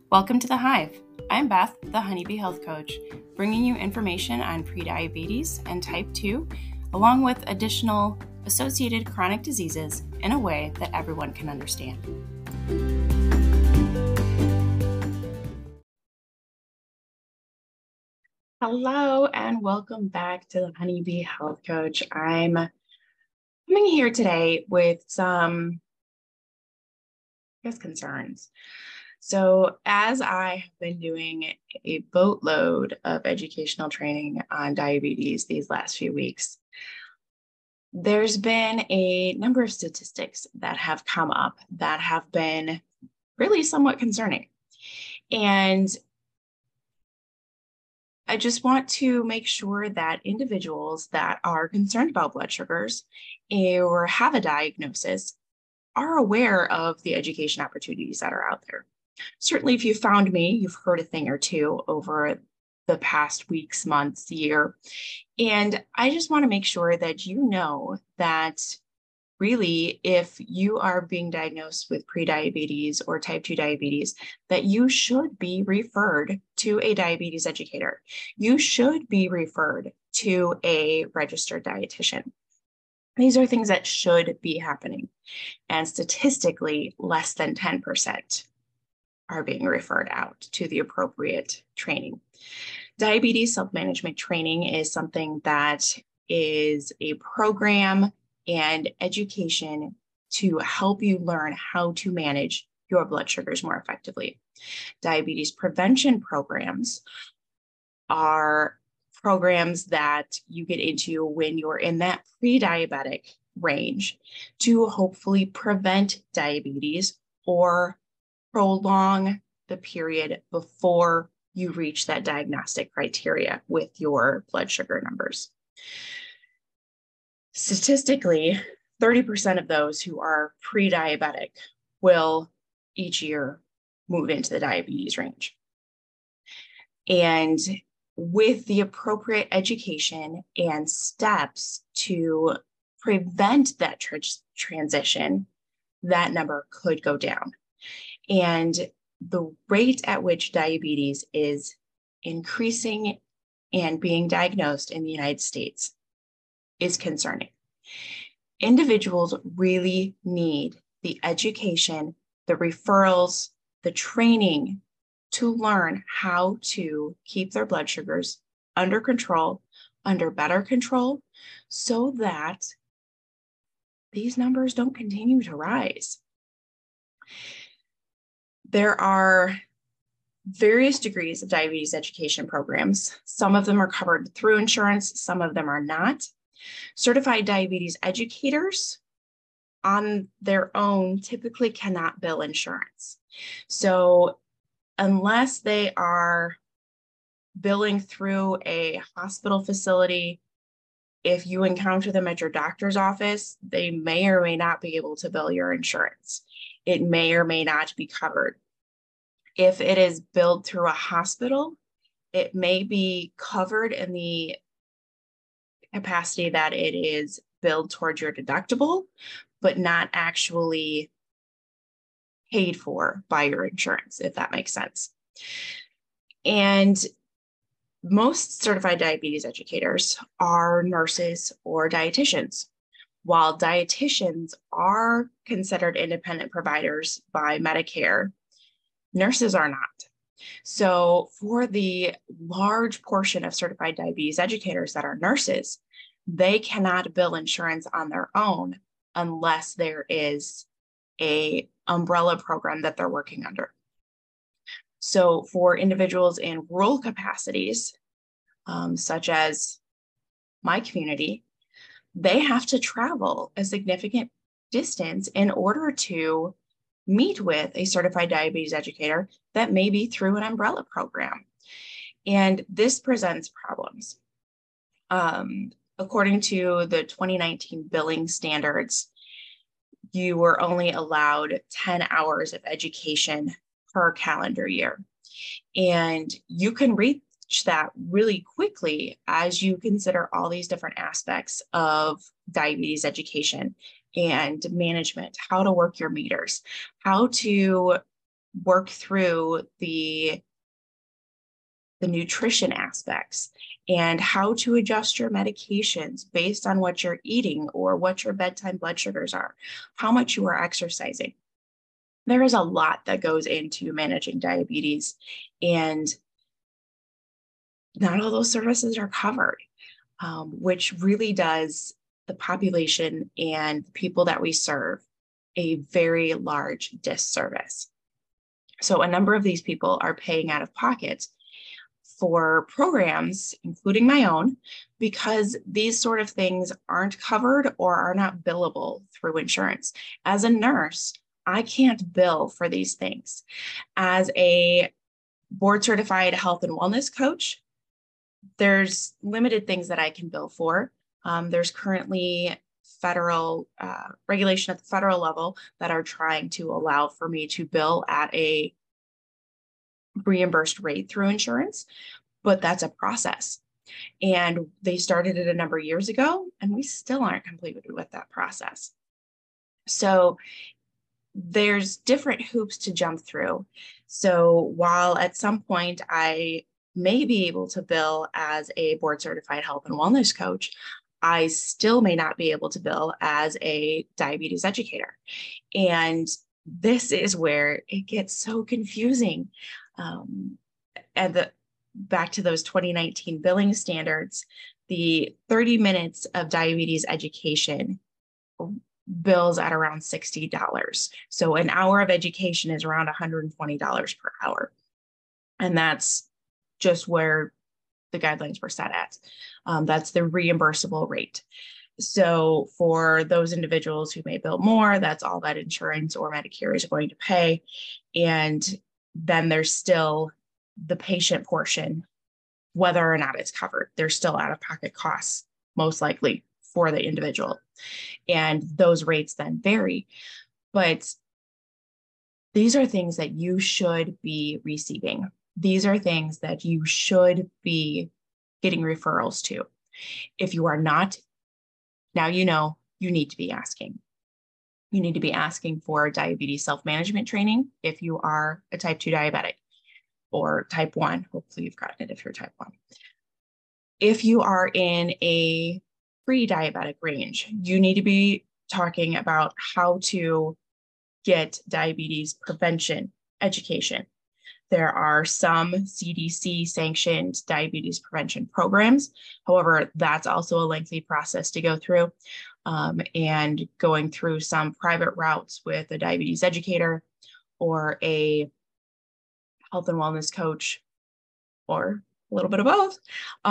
Welcome to The Hive. I'm Beth, the Honeybee Health Coach, bringing you information on prediabetes and type 2, along with additional associated chronic diseases in a way that everyone can understand. Hello, and welcome back to the Honeybee Health Coach. I'm coming here today with some, concerns. So as I have been doing a boatload of educational training on diabetes these last few weeks, there's been a number of statistics that have come up that have been really somewhat concerning. And I just want to make sure that individuals that are concerned about blood sugars or have a diagnosis are aware of the education opportunities that are out there. Certainly, if you found me, you've heard a thing or two over the past weeks, months, year. And I just want to make sure that you know that really, if you are being diagnosed with prediabetes or type 2 diabetes, that you should be referred to a diabetes educator. You should be referred to a registered dietitian. These are things that should be happening. And statistically, less than 10% are being referred out to the appropriate training. Diabetes self-management training is something that is a program and education to help you learn how to manage your blood sugars more effectively. Diabetes prevention programs are programs that you get into when you're in that pre-diabetic range to hopefully prevent diabetes or prolong the period before you reach that diagnostic criteria with your blood sugar numbers. Statistically, 30% of those who are pre-diabetic will each year move into the diabetes range. And with the appropriate education and steps to prevent that transition, that number could go down. And the rate at which diabetes is increasing and being diagnosed in the United States is concerning. Individuals really need the education, the referrals, the training to learn how to keep their blood sugars under control, under better control, so that these numbers don't continue to rise. There are various degrees of diabetes education programs. Some of them are covered through insurance, some of them are not. Certified diabetes educators on their own typically cannot bill insurance. So unless they are billing through a hospital facility, if you encounter them at your doctor's office, they may or may not be able to bill your insurance. It may or may not be covered. If it is billed through a hospital, it may be covered in the capacity that it is billed towards your deductible, but not actually paid for by your insurance, if that makes sense. And most certified diabetes educators are nurses or dietitians. While dietitians are considered independent providers by Medicare, nurses are not. So for the large portion of certified diabetes educators that are nurses, they cannot bill insurance on their own unless there is an umbrella program that they're working under. So for individuals in rural capacities, such as my community, they have to travel a significant distance in order to meet with a certified diabetes educator that may be through an umbrella program. And this presents problems. According to the 2019 billing standards, you were only allowed 10 hours of education per calendar year. And you can reach that really quickly as you consider all these different aspects of diabetes education and management, how to work your meters, how to work through the nutrition aspects and how to adjust your medications based on what you're eating or what your bedtime blood sugars are, how much you are exercising. There is a lot that goes into managing diabetes, and not all those services are covered, which really does the population and the people that we serve a very large disservice. So a number of these people are paying out of pocket for programs, including my own, because these sort of things aren't covered or are not billable through insurance. As a nurse, I can't bill for these things. As a board certified health and wellness coach, there's limited things that I can bill for. There's currently federal regulation at the federal level that are trying to allow for me to bill at a reimbursed rate through insurance, but that's a process. And they started it a number of years ago, and we still aren't completed with that process. So there's different hoops to jump through. So while at some point I may be able to bill as a board certified health and wellness coach, I still may not be able to bill as a diabetes educator. And this is where it gets so confusing. And back to those 2019 billing standards, the 30 minutes of diabetes education bills at around $60. So an hour of education is around $120 per hour. And that's just where the guidelines were set at. That's the reimbursable rate. So for those individuals who may bill more, that's all that insurance or Medicare is going to pay. And then there's still the patient portion, whether or not it's covered. There's still out-of-pocket costs, most likely, for the individual. And those rates then vary. But these are things that you should be receiving. These are things that you should be getting referrals to. If you are not, now you know you need to be asking. You need to be asking for diabetes self-management training if you are a type 2 diabetic, or type 1. Hopefully you've gotten it if you're type 1. If you are in a pre-diabetic range, you need to be talking about how to get diabetes prevention education. There are some CDC sanctioned diabetes prevention programs. However, that's also a lengthy process to go through, and going through some private routes with a diabetes educator or a health and wellness coach, or a little bit of both,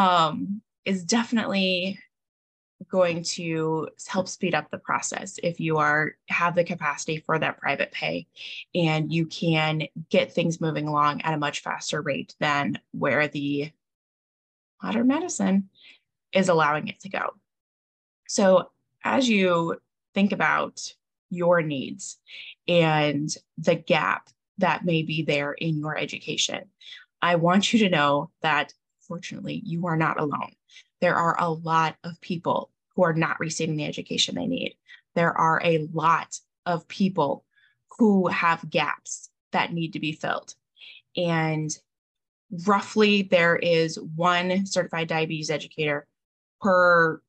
is definitely going to help speed up the process if you have the capacity for that private pay, and you can get things moving along at a much faster rate than where the modern medicine is allowing it to go. So as you think about your needs and the gap that may be there in your education, I want you to know that fortunately you are not alone. There are a lot of people who are not receiving the education they need. There are a lot of people who have gaps that need to be filled. And roughly there is one certified diabetes educator per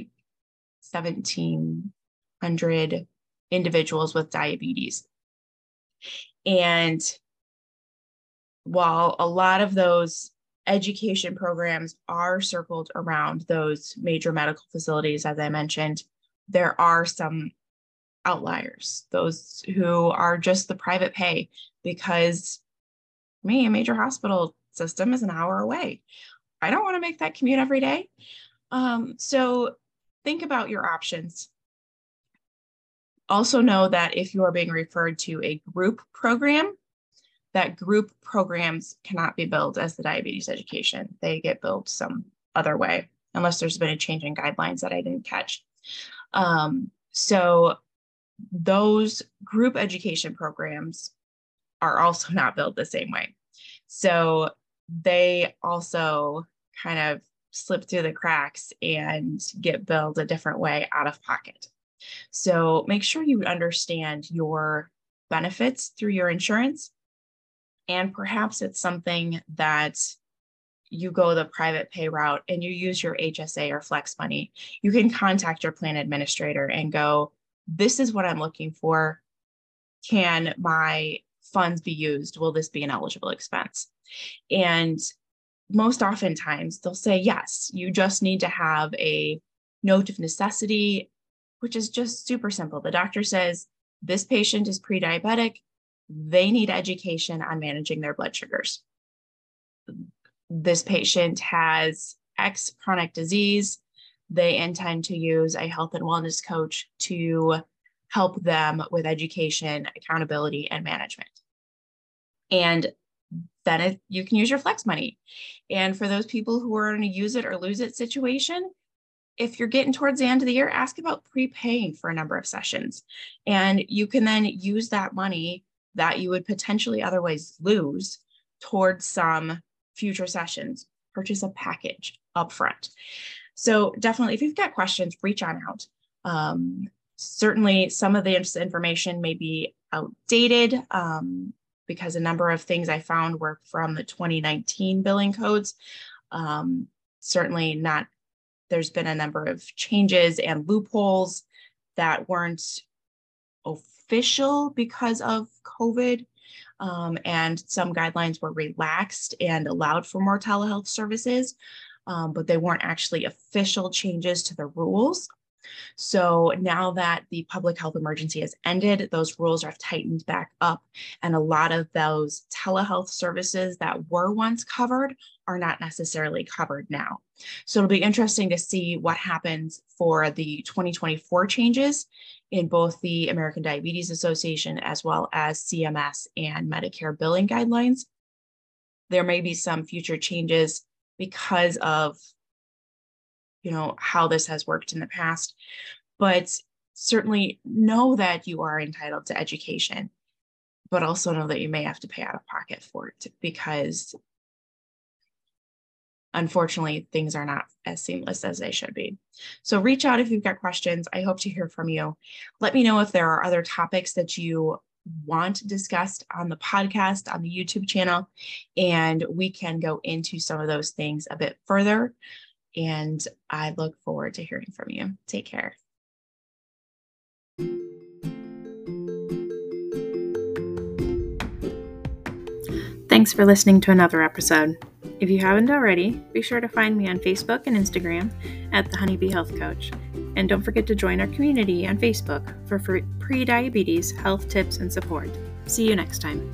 1,700 individuals with diabetes. And while a lot of those education programs are circled around those major medical facilities, as I mentioned, there are some outliers, those who are just the private pay, because a major hospital system is an hour away. I don't want to make that commute every day. So think about your options. Also know that if you are being referred to a group program, that group programs cannot be billed as the diabetes education. They get billed some other way, unless there's been a change in guidelines that I didn't catch. So those group education programs are also not billed the same way. So they also kind of slip through the cracks and get billed a different way out of pocket. So make sure you understand your benefits through your insurance And perhaps it's something that you go the private pay route and you use your HSA or flex money. You can contact your plan administrator and go, this is what I'm looking for. Can my funds be used? Will this be an eligible expense? And most oftentimes they'll say, yes, you just need to have a note of necessity, which is just super simple. The doctor says, this patient is pre-diabetic. They need education on managing their blood sugars. This patient has X chronic disease. They intend to use a health and wellness coach to help them with education, accountability, and management. And then you can use your flex money. And for those people who are in a use it or lose it situation, if you're getting towards the end of the year, ask about prepaying for a number of sessions. And you can then use that money that you would potentially otherwise lose towards some future sessions. Purchase a package upfront. So definitely, if you've got questions, reach on out. Certainly, some of the information may be outdated because a number of things I found were from the 2019 billing codes. Certainly not, there's been a number of changes and loopholes that weren't official because of COVID. And some guidelines were relaxed and allowed for more telehealth services, but they weren't actually official changes to the rules. So now that the public health emergency has ended, those rules are tightened back up, and a lot of those telehealth services that were once covered are not necessarily covered now. So it'll be interesting to see what happens for the 2024 changes in both the American Diabetes Association as well as CMS and Medicare billing guidelines. There may be some future changes because of how this has worked in the past, but certainly know that you are entitled to education, but also know that you may have to pay out of pocket for it because unfortunately things are not as seamless as they should be. So reach out if you've got questions. I hope to hear from you. Let me know if there are other topics that you want discussed on the podcast, on the YouTube channel, and we can go into some of those things a bit further. And I look forward to hearing from you. Take care. Thanks for listening to another episode. If you haven't already, be sure to find me on Facebook and Instagram at The Honeybee Health Coach. And don't forget to join our community on Facebook for pre-diabetes health tips and support. See you next time.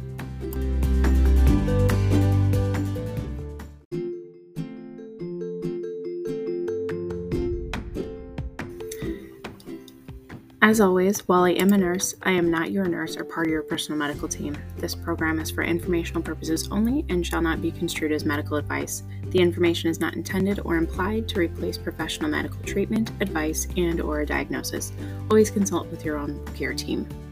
As always, while I am a nurse, I am not your nurse or part of your personal medical team. This program is for informational purposes only and shall not be construed as medical advice. The information is not intended or implied to replace professional medical treatment, advice, and/or a diagnosis. Always consult with your own care team.